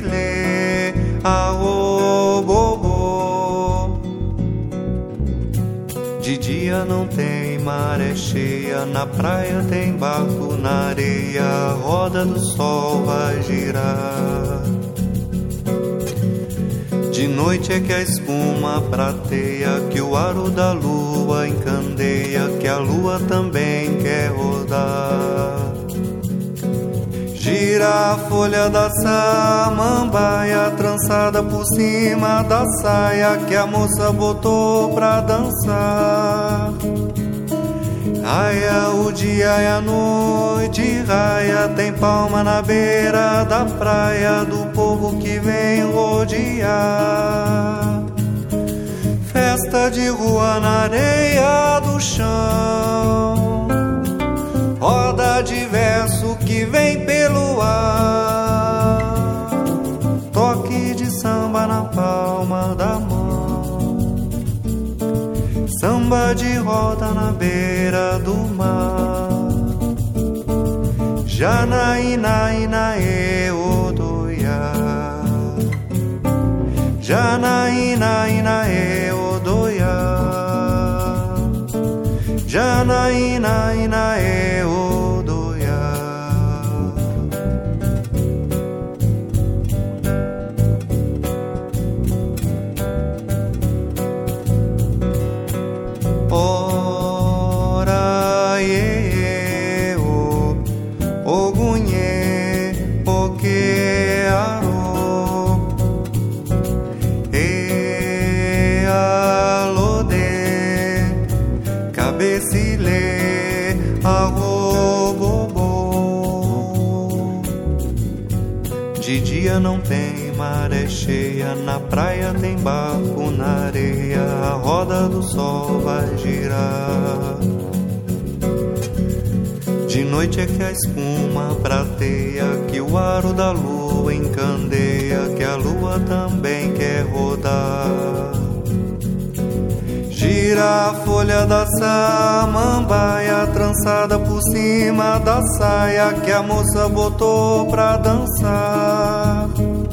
lê, aô, bobô. De dia não tem maré cheia, na praia tem barco na areia, a roda do sol vai girar. De noite é que a espuma prateia, que o aro da lua encandeia, que a lua também quer rodar. Gira a folha da samambaia, trançada por cima da saia, que a moça botou pra dançar. Raia o dia e a noite raia, tem palma na beira da praia, do povo que vem rodear. Festa de rua na areia do chão, roda de verso que vem pelo ar, toque de samba na palma da mão, samba de roda na beira do mar. Janaína, e odoia, Janaína, e odoia, Janaína, e odoia. Ora, ye, o, ogunye, oke, aro, e, alode, cabecile, arrobobo. De dia não tem maré cheia, na praia tem barco na areia, a roda do sol vai girar. De noite é que a espuma prateia, que o aro da lua encandeia, que a lua também quer rodar. Gira a folha da samambaia, trançada por cima da saia, que a moça botou pra dançar.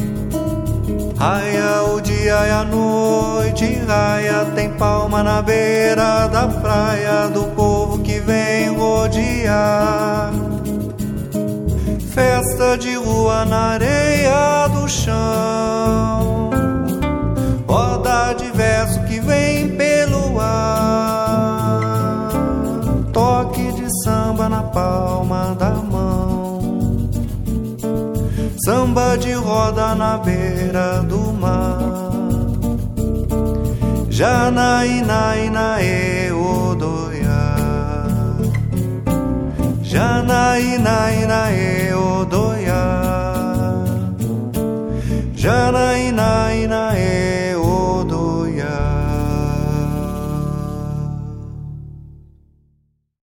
Raia o dia e a noite raia, tem palma na beira da praia, do povo que vem rodear. Festa de rua na areia do chão, roda de verso que vem pelo ar, toque de samba na palma da mão, samba de roda na beira do mar. Janaína, e odoia, Janaína, e odoia.